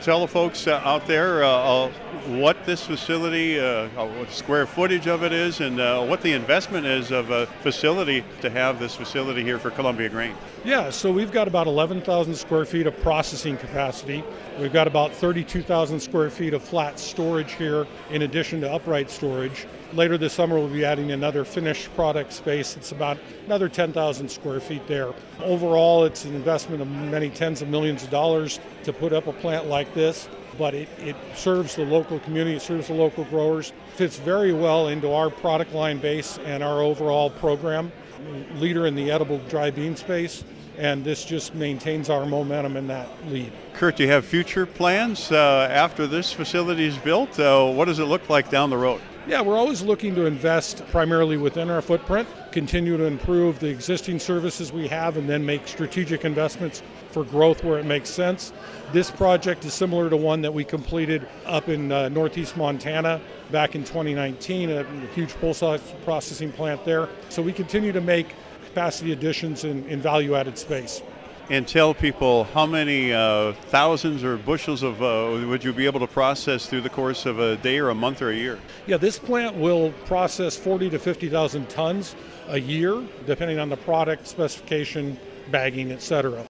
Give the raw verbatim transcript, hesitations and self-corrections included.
tell the folks uh, out there uh, uh, what this facility, uh, uh, what the square footage of it is, and uh, what the investment is of a facility to have this facility here for Columbia Grain. Yeah, so we've got about eleven thousand square feet of processing capacity. We've got about thirty-two thousand square feet of flat storage here, in addition to upright storage. Later this summer, we'll be adding another finished product space. It's about another ten thousand square feet there. Overall, it's an investment of many tens of millions of dollars to put up a plant like this, but it, it serves the local community, it serves the local growers, fits very well into our product line base and our overall program. Leader in the edible dry bean space, and this just maintains our momentum in that lead. Kurt, do you have future plans uh, after this facility is built? Uh, what does it look like down the road? Yeah, we're always looking to invest primarily within our footprint, continue to improve the existing services we have, and then make strategic investments for growth where it makes sense. This project is similar to one that we completed up in uh, northeast Montana back in twenty nineteen, a, a huge pulse processing plant there. So we continue to make capacity additions in, in value-added space. And tell people how many uh, thousands or bushels of uh, would you be able to process through the course of a day or a month or a year? Yeah, this plant will process forty to fifty thousand tons a year, depending on the product, specification, bagging, et cetera.